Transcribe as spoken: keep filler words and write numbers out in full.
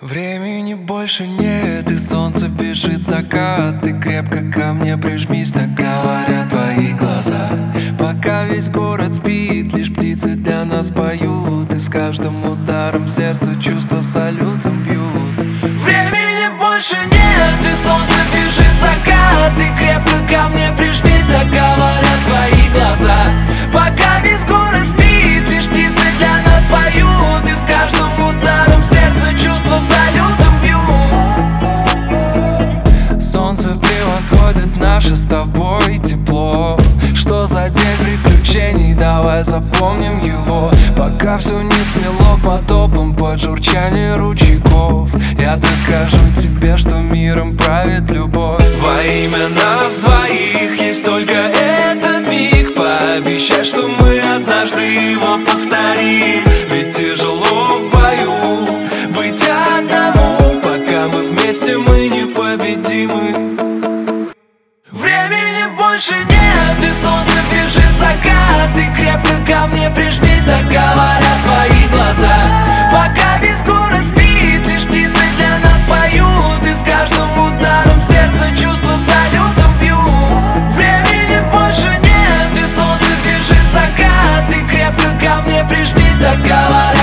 Времени больше нет, и солнце бежит закат. Ты крепко ко мне прижмись, так говорят твои глаза. Пока весь город спит, лишь птицы для нас поют, и с каждым ударом сердца чувства салютом бьют. Времени больше нет, и солнце бежит закат. Ты крепко ко мне прижмись, так говорят твои глаза. Пока весь город спит, лишь птицы для нас поют, и с каждым ударом сердца чувства салютом бьют. Солнце превосходит наше с тобой тепло. Что за день приключений, давай запомним его. Пока все не смело потопом под журчание ручейков, я докажу тебе, что миром правит любовь. Во имя нас двоих есть только этот миг. Пообещай, что мы однажды его повторим. Ведь тяжело в бою быть одному, пока мы вместе, мы непобедимы. Времени больше нет, и солнце бежит закат. Ты крепко ко мне прижмись, так говорят твои глаза. Пока весь город спит, лишь птицы для нас поют, и с каждым ударом сердца чувства салютом бьют. Времени больше нет, и солнце бежит закат. Ты крепко ко мне прижмись, так говорят